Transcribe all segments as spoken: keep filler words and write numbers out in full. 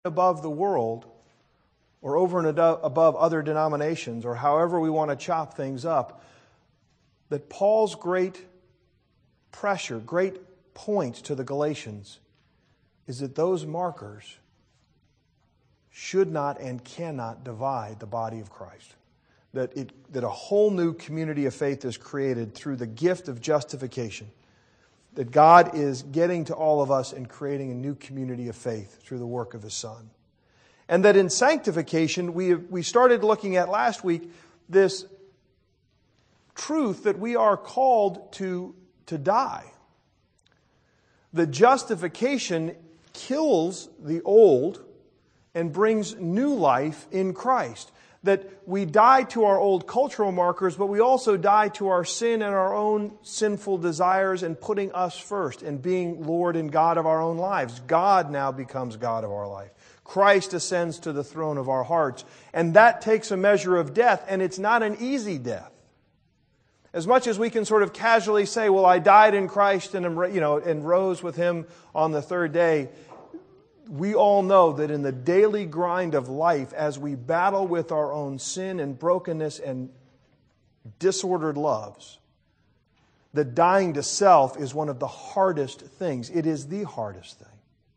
above the world or over and above other denominations or however we want to chop things up, that Paul's great pressure, great point to the Galatians is that those markers should not and cannot divide the body of Christ. That it that a whole new community of faith is created through the gift of justification. That God is getting to all of us and creating a new community of faith through the work of His Son. And that in sanctification, we we started looking at last week this truth that we are called to, to die. The justification kills the old and brings new life in Christ. That we die to our old cultural markers, but we also die to our sin and our own sinful desires and putting us first and being Lord and God of our own lives. God now becomes God of our life. Christ ascends to the throne of our hearts. And that takes a measure of death, and it's not an easy death. As much as we can sort of casually say, well, I died in Christ and, you know, and rose with Him on the third day, we all know that in the daily grind of life, as we battle with our own sin and brokenness and disordered loves, that dying to self is one of the hardest things. It is the hardest thing.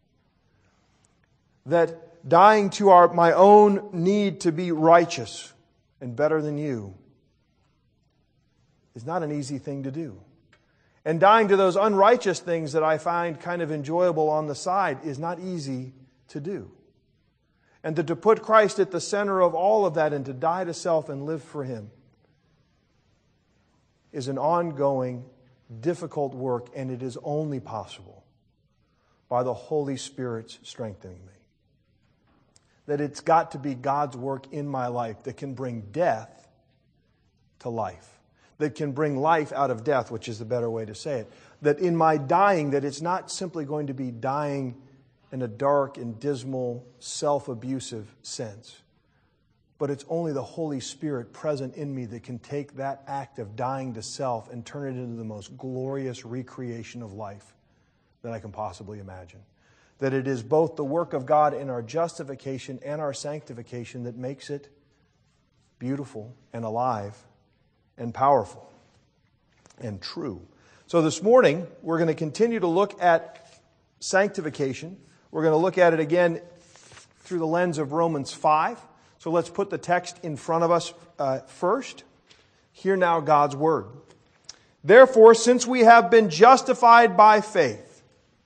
That dying to our my own need to be righteous and better than you is not an easy thing to do. And dying to those unrighteous things that I find kind of enjoyable on the side is not easy to do. And that to put Christ at the center of all of that and to die to self and live for Him is an ongoing, difficult work, and it is only possible by the Holy Spirit's strengthening me. That it's got to be God's work in my life that can bring death to life. That can bring life out of death, which is the better way to say it. That in my dying, that it's not simply going to be dying in a dark and dismal, self-abusive sense. But it's only the Holy Spirit present in me that can take that act of dying to self and turn it into the most glorious recreation of life that I can possibly imagine. That it is both the work of God in our justification and our sanctification that makes it beautiful and alive and powerful and true. So this morning, we're going to continue to look at sanctification. We're going to look at it again through the lens of Romans five. So let's put the text in front of us uh, first. Hear now God's word. Therefore, since we have been justified by faith,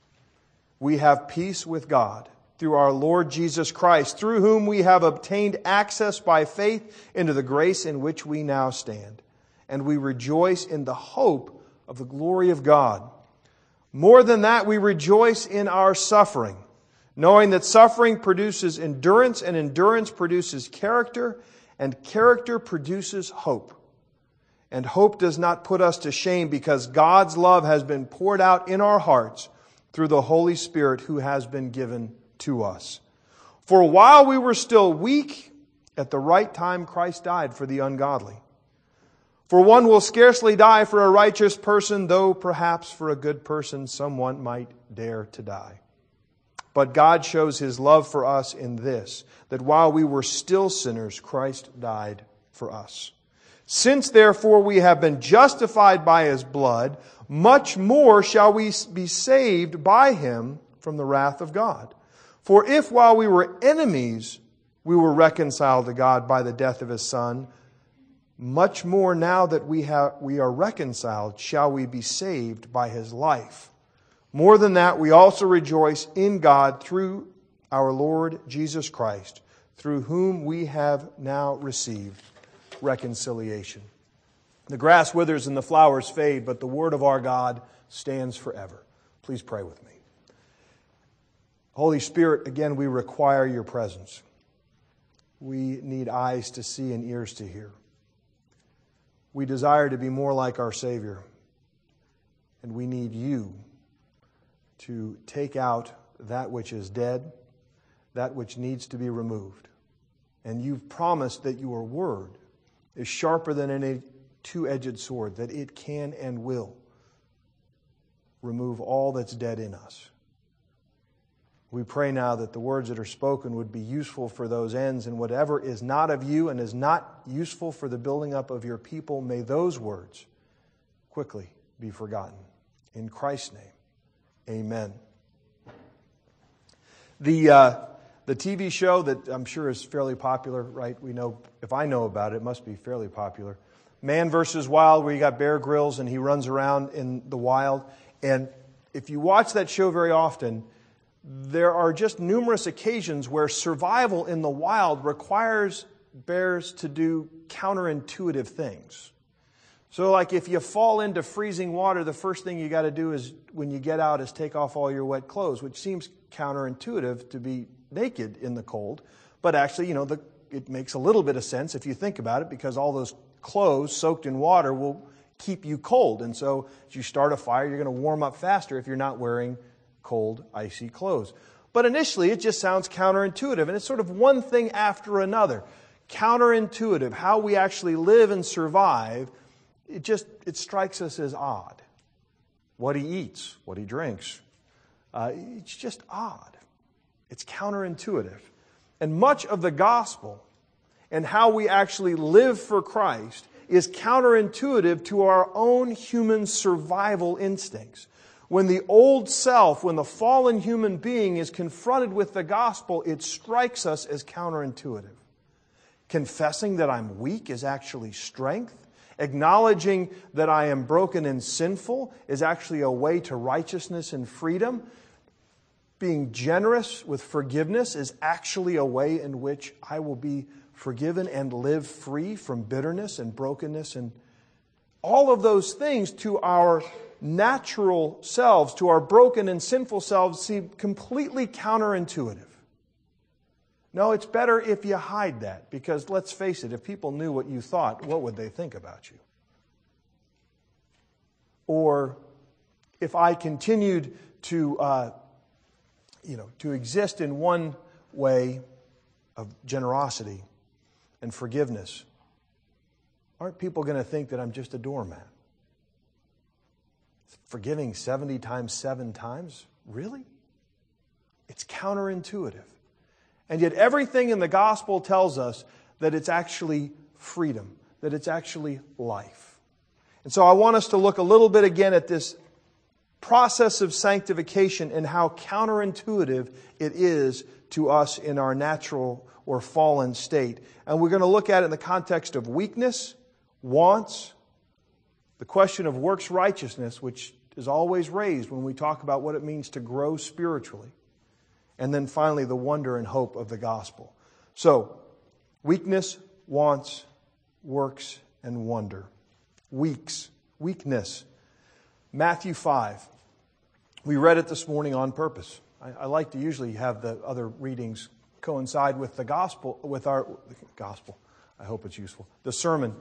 we have peace with God through our Lord Jesus Christ, through whom we have obtained access by faith into the grace in which we now stand. And we rejoice in the hope of the glory of God. More than that, we rejoice in our suffering, knowing that suffering produces endurance, and endurance produces character, and character produces hope. And hope does not put us to shame, because God's love has been poured out in our hearts through the Holy Spirit who has been given to us. For while we were still weak, at the right time Christ died for the ungodly. For one will scarcely die for a righteous person, though perhaps for a good person someone might dare to die. But God shows His love for us in this, that while we were still sinners, Christ died for us. Since therefore we have been justified by His blood, much more shall we be saved by Him from the wrath of God. For if while we were enemies, we were reconciled to God by the death of His Son, much more now that we have we are reconciled, shall we be saved by His life. More than that, we also rejoice in God through our Lord Jesus Christ, through whom we have now received reconciliation. The grass withers and the flowers fade, but the word of our God stands forever. Please pray with me. Holy Spirit, again, we require your presence. We need eyes to see and ears to hear. We desire to be more like our Savior, and we need you to take out that which is dead, that which needs to be removed. And you've promised that your word is sharper than any two-edged sword, that it can and will remove all that's dead in us. We pray now that the words that are spoken would be useful for those ends, and whatever is not of you and is not useful for the building up of your people, may those words quickly be forgotten. In Christ's name, amen. The, uh, the T V show that I'm sure is fairly popular, right? We know, if I know about it, it must be fairly popular. Man versus Wild, where you got Bear Grylls and he runs around in the wild. And if you watch that show very often, there are just numerous occasions where survival in the wild requires bears to do counterintuitive things. So like if you fall into freezing water, the first thing you got to do is when you get out is take off all your wet clothes, which seems counterintuitive to be naked in the cold. But actually, you know, the, it makes a little bit of sense if you think about it, because all those clothes soaked in water will keep you cold. And so as you start a fire, you're going to warm up faster if you're not wearing cold, icy clothes. But initially, it just sounds counterintuitive, and it's sort of one thing after another. Counterintuitive, how we actually live and survive, it just it strikes us as odd. What he eats, what he drinks, uh, it's just odd. It's counterintuitive. And much of the gospel and how we actually live for Christ is counterintuitive to our own human survival instincts. When the old self, when the fallen human being is confronted with the gospel, it strikes us as counterintuitive. Confessing that I'm weak is actually strength. Acknowledging that I am broken and sinful is actually a way to righteousness and freedom. Being generous with forgiveness is actually a way in which I will be forgiven and live free from bitterness and brokenness. And all of those things to our natural selves, to our broken and sinful selves, seem completely counterintuitive. No, it's better if you hide that, because let's face it, if people knew what you thought, what would they think about you? Or if I continued to, uh, you know, to exist in one way of generosity and forgiveness, aren't people going to think that I'm just a doormat? Forgiving seventy times seven times? Really? It's counterintuitive. And yet everything in the gospel tells us that it's actually freedom, that it's actually life. And so I want us to look a little bit again at this process of sanctification and how counterintuitive it is to us in our natural or fallen state. And we're going to look at it in the context of weakness, wants, the question of works righteousness, which is always raised when we talk about what it means to grow spiritually. And then finally, the wonder and hope of the gospel. So, weakness, wants, works, and wonder. Weeks, weakness. Matthew five. We read it this morning on purpose. I, I like to usually have the other readings coincide with the gospel, with our gospel. I hope it's useful. The sermon.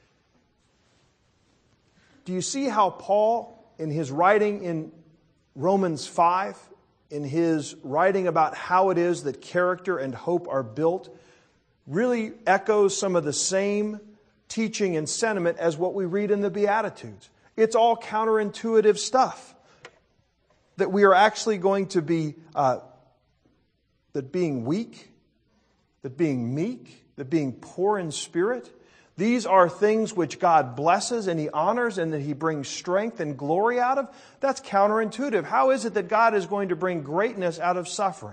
Do you see how Paul, in his writing in Romans five, in his writing about how it is that character and hope are built, really echoes some of the same teaching and sentiment as what we read in the Beatitudes? It's all counterintuitive stuff. That we are actually going to be, uh, that being weak, that being meek, that being poor in spirit, these are things which God blesses and He honors and that He brings strength and glory out of. That's counterintuitive. How is it that God is going to bring greatness out of suffering?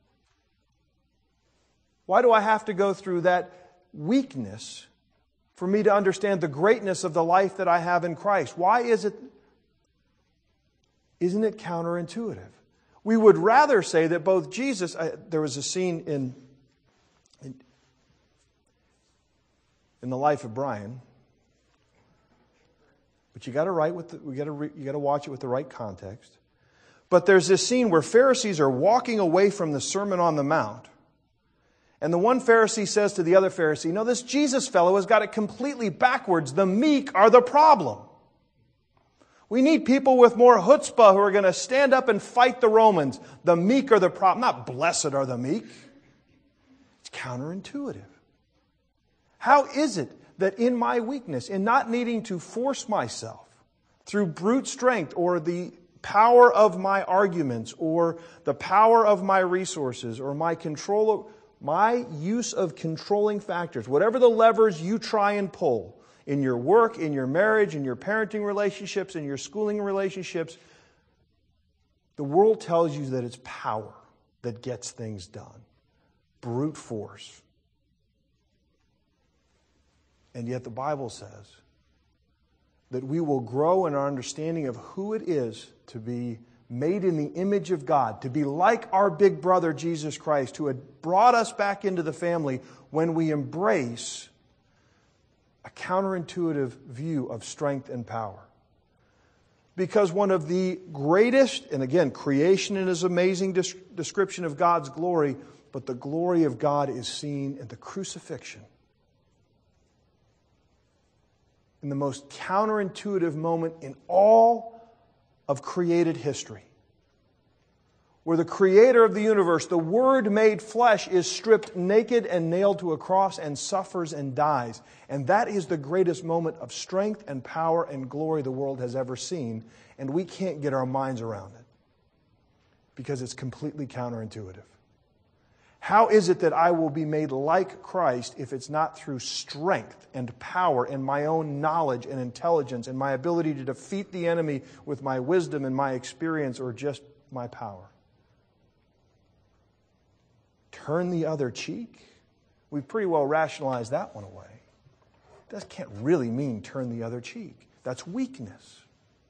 Why do I have to go through that weakness for me to understand the greatness of the life that I have in Christ? Why is it? Isn't it counterintuitive? We would rather say that both Jesus, uh, there was a scene in, in in the life of Brian, but you got to write with the, we got to re, you got to watch it with the right context. But there's this scene where Pharisees are walking away from the Sermon on the Mount, and the one Pharisee says to the other Pharisee, "No, this Jesus fellow has got it completely backwards. The meek are the problem. We need people with more chutzpah who are going to stand up and fight the Romans. The meek are the problem. Not blessed are the meek." It's counterintuitive. How is it that in my weakness, in not needing to force myself through brute strength or the power of my arguments or the power of my resources or my control of, my use of controlling factors, whatever the levers you try and pull in your work, in your marriage, in your parenting relationships, in your schooling relationships, the world tells you that it's power that gets things done. Brute force. And yet the Bible says that we will grow in our understanding of who it is to be made in the image of God, to be like our big brother Jesus Christ, who had brought us back into the family when we embrace a counterintuitive view of strength and power. Because one of the greatest, and again, creation is an amazing description of God's glory, but the glory of God is seen in the crucifixion. In the most counterintuitive moment in all of created history, where the creator of the universe, the Word made flesh, is stripped naked and nailed to a cross and suffers and dies. And that is the greatest moment of strength and power and glory the world has ever seen. And we can't get our minds around it because it's completely counterintuitive. How is it that I will be made like Christ if it's not through strength and power and my own knowledge and intelligence and my ability to defeat the enemy with my wisdom and my experience or just my power? Turn the other cheek? We've pretty well rationalized that one away. That can't really mean turn the other cheek. That's weakness.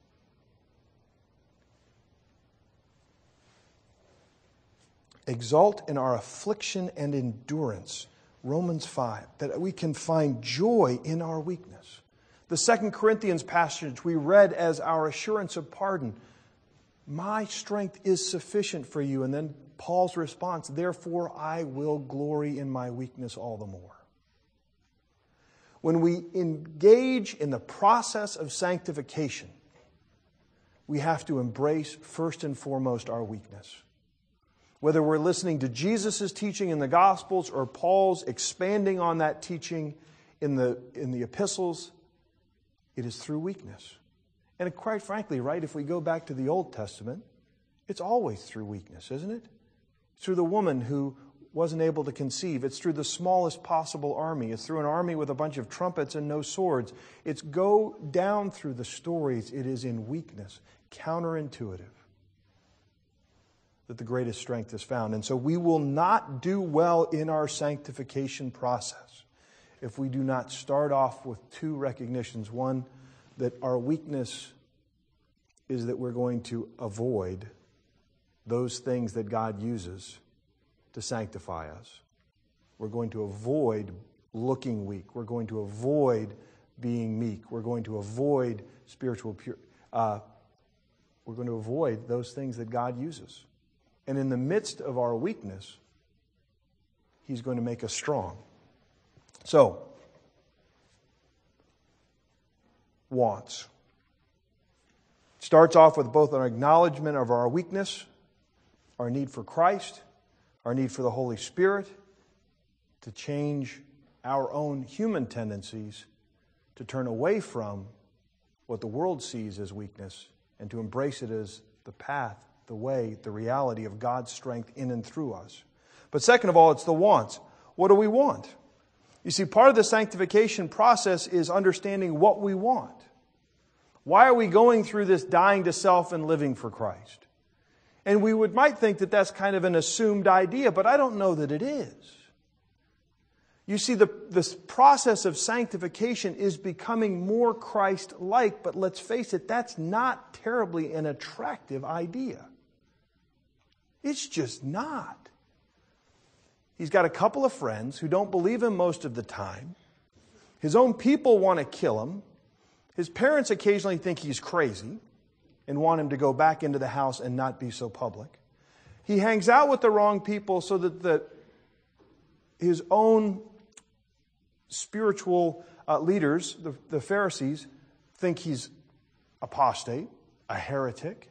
Exult in our affliction and endurance. Romans five, that we can find joy in our weakness. The Second Corinthians passage we read as our assurance of pardon. My strength is sufficient for you. And then Paul's response, therefore I will glory in my weakness all the more. When we engage in the process of sanctification, we have to embrace first and foremost our weakness. Whether we're listening to Jesus' teaching in the Gospels or Paul's expanding on that teaching in the, in the epistles, it is through weakness. And quite frankly, right, if we go back to the Old Testament, it's always through weakness, isn't it? It's through the woman who wasn't able to conceive. It's through the smallest possible army. It's through an army with a bunch of trumpets and no swords. It's go down through the stories. It is in weakness, counterintuitive, that the greatest strength is found. And so we will not do well in our sanctification process if we do not start off with two recognitions. One, that our weakness is that we're going to avoid those things that God uses to sanctify us. We're going to avoid looking weak. We're going to avoid being meek. We're going to avoid spiritual pure. Uh, we're going to avoid those things that God uses. And in the midst of our weakness, He's going to make us strong. So, wants. Starts off with both an acknowledgement of our weakness, our need for Christ, our need for the Holy Spirit to change our own human tendencies to turn away from what the world sees as weakness and to embrace it as the path, the way, the reality of God's strength in and through us. But second of all, it's the wants. What do we want? You see, part of the sanctification process is understanding what we want. Why are we going through this dying to self and living for Christ? And we would might think that that's kind of an assumed idea, but I don't know that it is. You see, the this process of sanctification is becoming more Christ-like, but let's face it, that's not terribly an attractive idea. It's just not. He's got a couple of friends who don't believe him most of the time. His own people want to kill him. His parents occasionally think he's crazy and want him to go back into the house and not be so public. He hangs out with the wrong people so that the, his own spiritual uh, leaders, the, the Pharisees, think he's apostate, a heretic.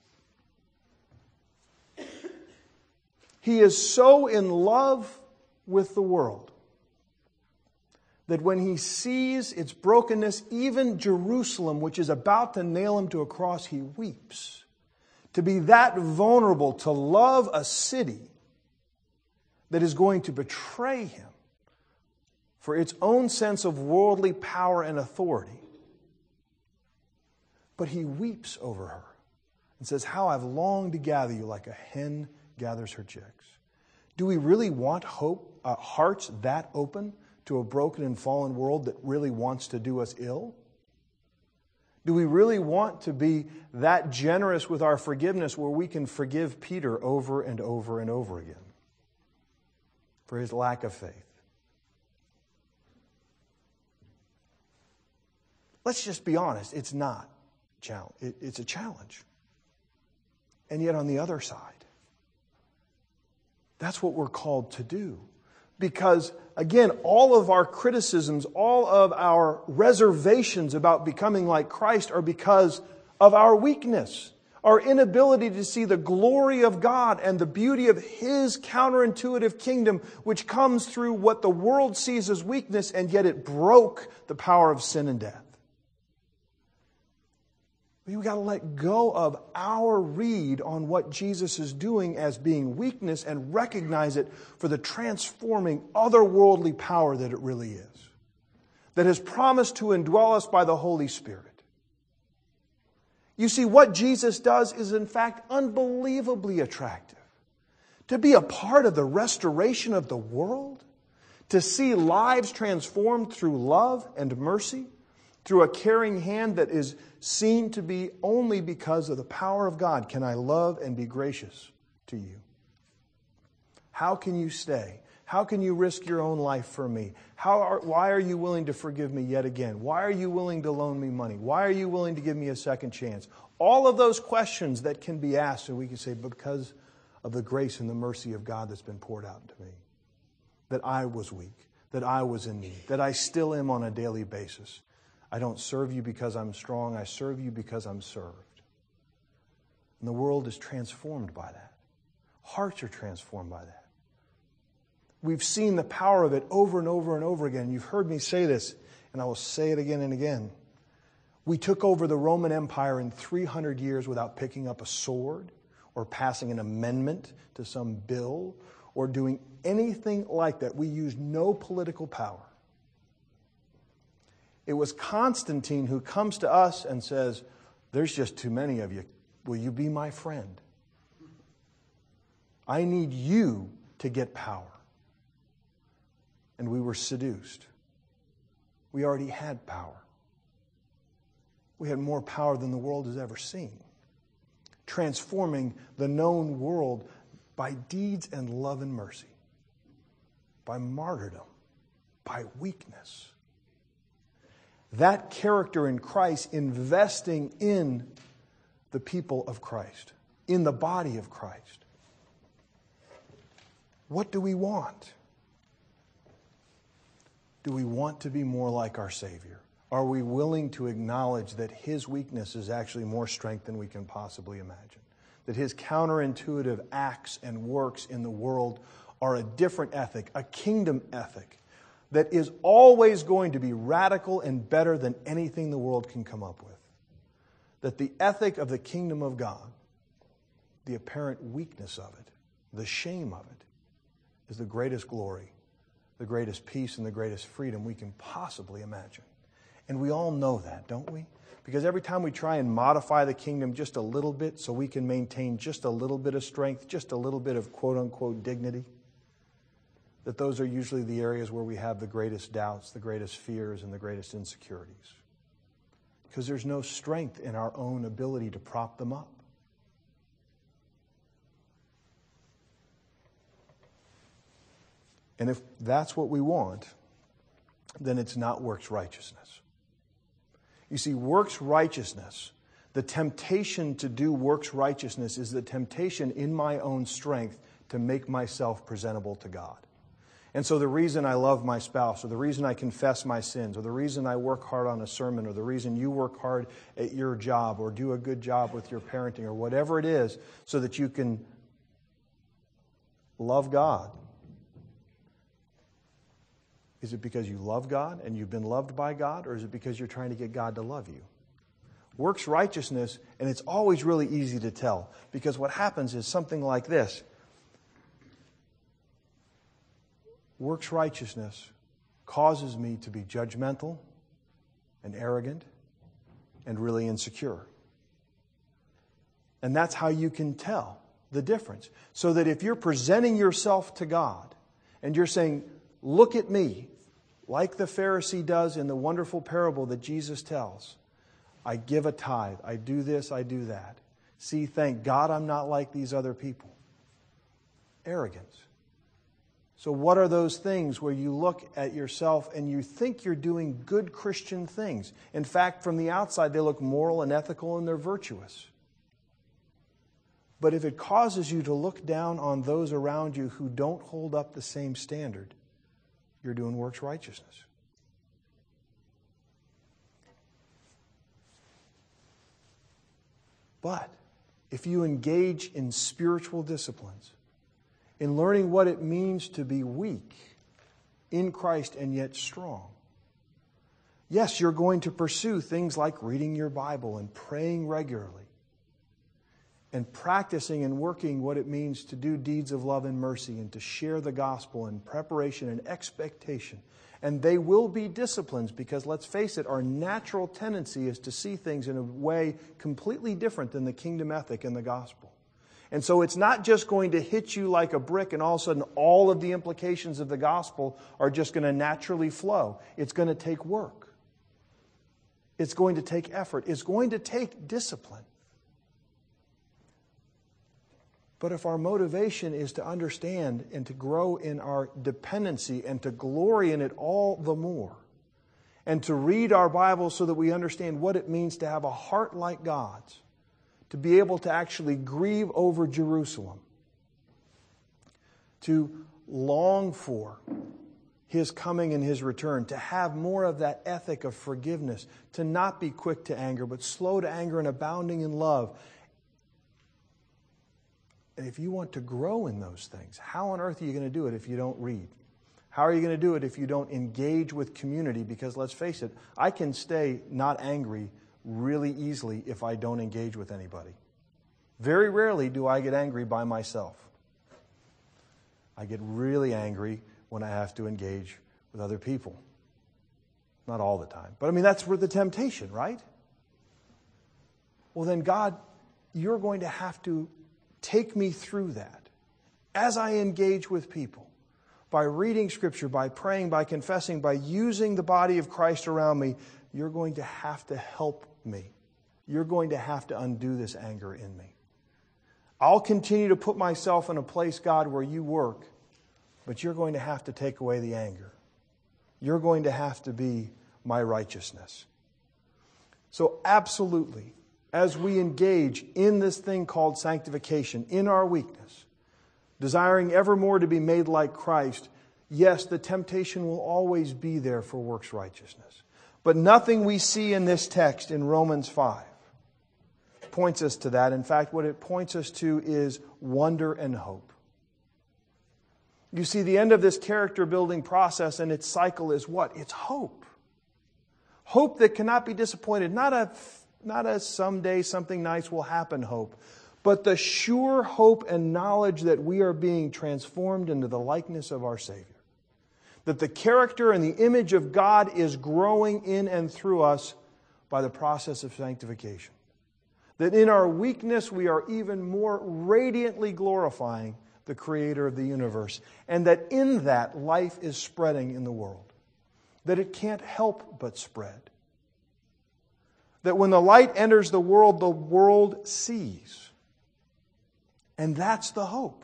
He is so in love with the world that when he sees its brokenness, even Jerusalem, which is about to nail him to a cross, he weeps. to be that vulnerable, to love a city that is going to betray him for its own sense of worldly power and authority. But he weeps over her and says, how I've longed to gather you like a hen gathers her chicks. Do we really want hope, uh, hearts that open to a broken and fallen world that really wants to do us ill? Do we really want to be that generous with our forgiveness where we can forgive Peter over and over and over again for his lack of faith? Let's just be honest, it's not. It's a challenge. And yet on the other side, that's what we're called to do. Because, again, all of our criticisms, all of our reservations about becoming like Christ are because of our weakness, our inability to see the glory of God and the beauty of His counterintuitive kingdom, which comes through what the world sees as weakness, and yet it broke the power of sin and death. We've got to let go of our read on what Jesus is doing as being weakness and recognize it for the transforming otherworldly power that it really is, that has promised to indwell us by the Holy Spirit. You see, what Jesus does is in fact unbelievably attractive. To be a part of the restoration of the world, to see lives transformed through love and mercy, through a caring hand that is seen to be only because of the power of God, can I love and be gracious to you? How can you stay? How can you risk your own life for me? How are, why are you willing to forgive me yet again? Why are you willing to loan me money? Why are you willing to give me a second chance? All of those questions that can be asked, and we can say, because of the grace and the mercy of God that's been poured out into me, that I was weak, that I was in need, that I still am on a daily basis. I don't serve you because I'm strong. I serve you because I'm served. And the world is transformed by that. Hearts are transformed by that. We've seen the power of it over and over and over again. You've heard me say this, and I will say it again and again. We took over the Roman Empire in three hundred years without picking up a sword or passing an amendment to some bill or doing anything like that. We used no political power. It was Constantine who comes to us and says, there's just too many of you. Will you be my friend? I need you to get power. And we were seduced. We already had power. We had more power than the world has ever seen. Transforming the known world by deeds and love and mercy. By martyrdom. By weakness. That character in Christ, investing in the people of Christ, in the body of Christ. What do we want? Do we want to be more like our Savior? Are we willing to acknowledge that His weakness is actually more strength than we can possibly imagine? That His counterintuitive acts and works in the world are a different ethic, a kingdom ethic, that is always going to be radical and better than anything the world can come up with. That the ethic of the kingdom of God, the apparent weakness of it, the shame of it, is the greatest glory, the greatest peace, and the greatest freedom we can possibly imagine. And we all know that, don't we? Because every time we try and modify the kingdom just a little bit so we can maintain just a little bit of strength, just a little bit of quote-unquote dignity, that those are usually the areas where we have the greatest doubts, the greatest fears, and the greatest insecurities. Because there's no strength in our own ability to prop them up. And if that's what we want, then it's not works righteousness. You see, works righteousness, the temptation to do works righteousness is the temptation in my own strength to make myself presentable to God. And so the reason I love my spouse, or the reason I confess my sins, or the reason I work hard on a sermon, or the reason you work hard at your job, or do a good job with your parenting, or whatever it is, so that you can love God. Is it because you love God and you've been loved by God, or is it because you're trying to get God to love you? Works righteousness, and it's always really easy to tell, because what happens is something like this. Works righteousness causes me to be judgmental and arrogant and really insecure. And that's how you can tell the difference. So that if you're presenting yourself to God and you're saying, look at me, like the Pharisee does in the wonderful parable that Jesus tells, I give a tithe, I do this, I do that. See, thank God I'm not like these other people. Arrogance. So what are those things where you look at yourself and you think you're doing good Christian things? In fact, from the outside, they look moral and ethical and they're virtuous. But if it causes you to look down on those around you who don't hold up the same standard, you're doing works righteousness. But if you engage in spiritual disciplines, in learning what it means to be weak in Christ and yet strong, yes, you're going to pursue things like reading your Bible and praying regularly and practicing and working what it means to do deeds of love and mercy and to share the gospel in preparation and expectation. And they will be disciplines because, let's face it, our natural tendency is to see things in a way completely different than the kingdom ethic and the gospel. And so it's not just going to hit you like a brick and all of a sudden all of the implications of the gospel are just going to naturally flow. It's going to take work. It's going to take effort. It's going to take discipline. But if our motivation is to understand and to grow in our dependency and to glory in it all the more, and to read our Bible so that we understand what it means to have a heart like God's, to be able to actually grieve over Jerusalem, to long for His coming and His return, to have more of that ethic of forgiveness, to not be quick to anger, but slow to anger and abounding in love. And if you want to grow in those things, how on earth are you going to do it if you don't read? How are you going to do it if you don't engage with community? Because let's face it, I can stay not angry really easily if I don't engage with anybody. Very rarely do I get angry by myself. I get really angry when I have to engage with other people. Not all the time. But I mean, that's where the temptation, right? Well then, God, you're going to have to take me through that as I engage with people, by reading Scripture, by praying, by confessing, by using the body of Christ around me. You're going to have to help me. You're going to have to undo this anger in me. I'll continue to put myself in a place, God, where you work, but you're going to have to take away the anger. You're going to have to be my righteousness. So absolutely, as we engage in this thing called sanctification, in our weakness, desiring ever more to be made like Christ, yes, the temptation will always be there for works righteousness. But nothing we see in this text in Romans five points us to that. In fact, what it points us to is wonder and hope. You see, the end of this character building process and its cycle is what? It's hope. Hope that cannot be disappointed. Not a, not a someday something nice will happen hope, but the sure hope and knowledge that we are being transformed into the likeness of our Savior. That the character and the image of God is growing in and through us by the process of sanctification. That in our weakness we are even more radiantly glorifying the Creator of the universe. And that in that life is spreading in the world. That it can't help but spread. That when the light enters the world, the world sees. And that's the hope.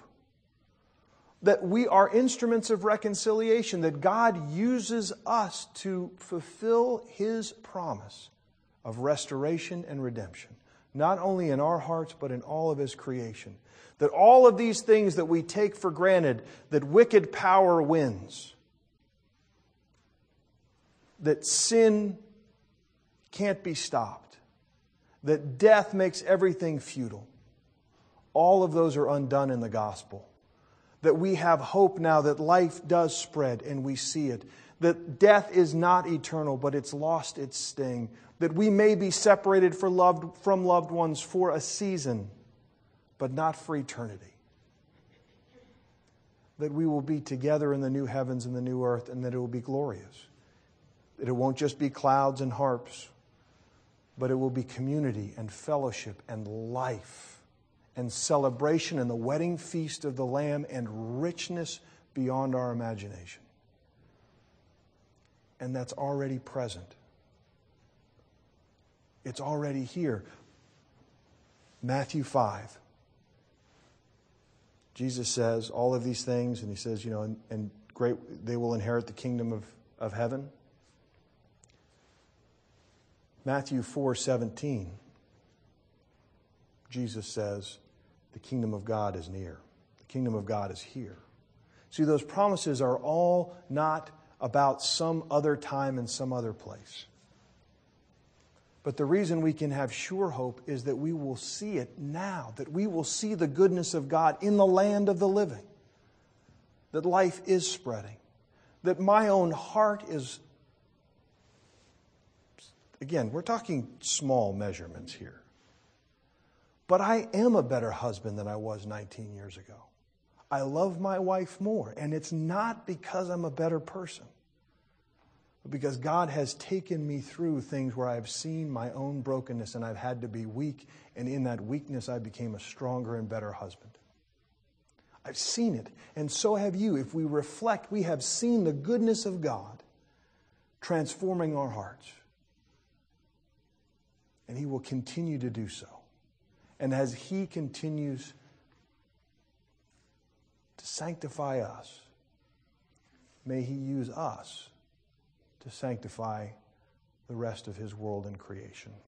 That we are instruments of reconciliation, that God uses us to fulfill His promise of restoration and redemption, not only in our hearts, but in all of His creation. That all of these things that we take for granted, that wicked power wins, that sin can't be stopped, that death makes everything futile, all of those are undone in the gospel. That we have hope now that life does spread and we see it. that death is not eternal, but it's lost its sting, that we may be separated for loved, from loved ones for a season, but not for eternity, that we will be together in the new heavens and the new earth, and that it will be glorious, that it won't just be clouds and harps, but it will be community and fellowship and life and celebration and the wedding feast of the Lamb and richness beyond our imagination. And that's already present. It's already here. Matthew five. Jesus says all of these things, and he says, you know, and, and great, they will inherit the kingdom of, of heaven. Matthew four seventeen. Jesus says, the kingdom of God is near. The kingdom of God is here. See, those promises are all not about some other time and some other place. But the reason we can have sure hope is that we will see it now, that we will see the goodness of God in the land of the living, that life is spreading, that my own heart is, again, we're talking small measurements here, but I am a better husband than I was nineteen years ago. I love my wife more, and it's not because I'm a better person, but because God has taken me through things where I've seen my own brokenness and I've had to be weak, and in that weakness I became a stronger and better husband. I've seen it, and so have you. If we reflect, we have seen the goodness of God transforming our hearts, and He will continue to do so. And as He continues to sanctify us, may He use us to sanctify the rest of His world and creation.